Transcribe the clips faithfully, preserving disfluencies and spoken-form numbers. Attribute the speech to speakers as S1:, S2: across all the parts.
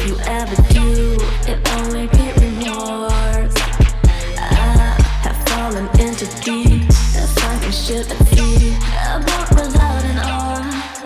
S1: if you ever do, it only be remorse. I have fallen into deep, a sunken ship at sea, a boat without an oar.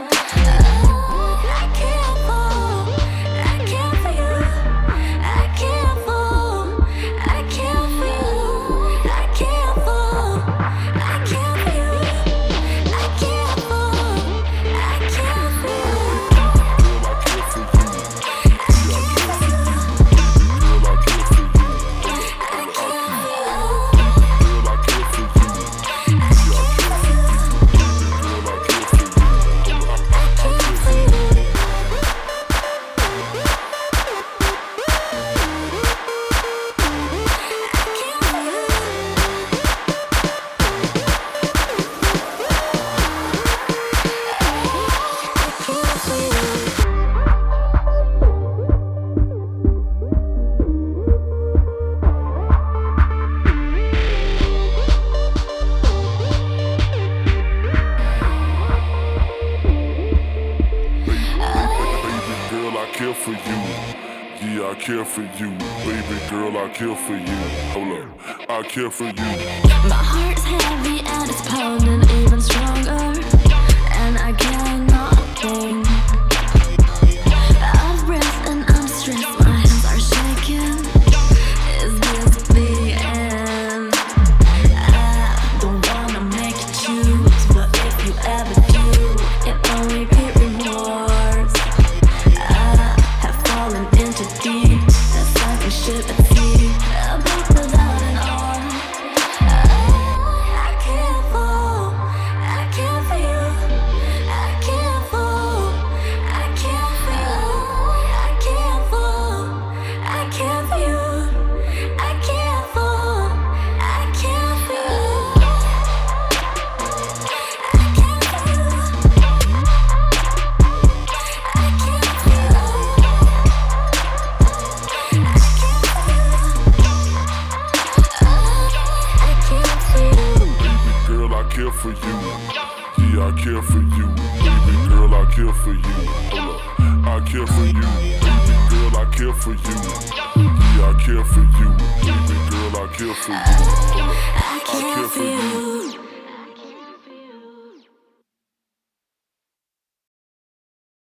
S1: I can't fall, I can't for you. I can't fall, I can't for you. I can't fall, I can't for you. I can't fall, I can't for you.
S2: Girl, I care for you. Yeah, I care for you. Girl, I care for you.
S1: I can't for you.
S2: Girl, I care for you. Yeah, I care for you. Girl, I care for you. I care for you. Girl, I care for you. Yeah, I care for you. Baby girl, I care for you. Hold up, I care for you.
S1: My heart's heavy and it's pounding even stronger, and I cannot think. Out of breath and I'm stressed, my hands are shaking. Is this the end? I don't wanna make you choose, but if you ever do, it only be remorse. I have fallen into deep, a sunken ship at sea, a boat without an oar. I can't fall, I can't for you. I can't fall, I can't for you. I can't fall, I can't for you. I can't fall, I can't for you. I can't for you. I can't for you. I can't for you.
S2: Baby girl, I care for you. Yeah, I care for you. Baby girl, I care for you. Hold up, I care for you. Baby girl, I care for you. Yeah, I care for you. Baby girl, I care for you. Hold up,
S1: I care for you.